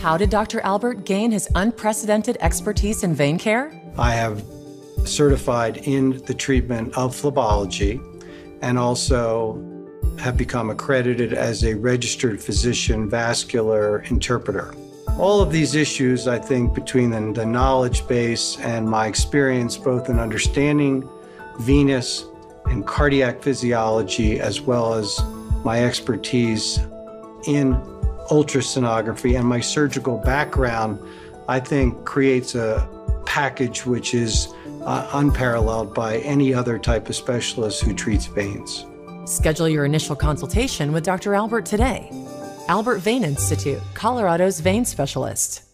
How did Dr. Albert gain his unprecedented expertise in vein care? I have certified in the treatment of phlebology and also have become accredited as a registered physician vascular interpreter. All of these issues, I think, between the knowledge base and my experience both in understanding venous and cardiac physiology, as well as my expertise in ultrasonography and my surgical background, I think creates a package which is unparalleled by any other type of specialist who treats veins. Schedule your initial consultation with Dr. Albert today. Albert Vein Institute, Colorado's vein specialist.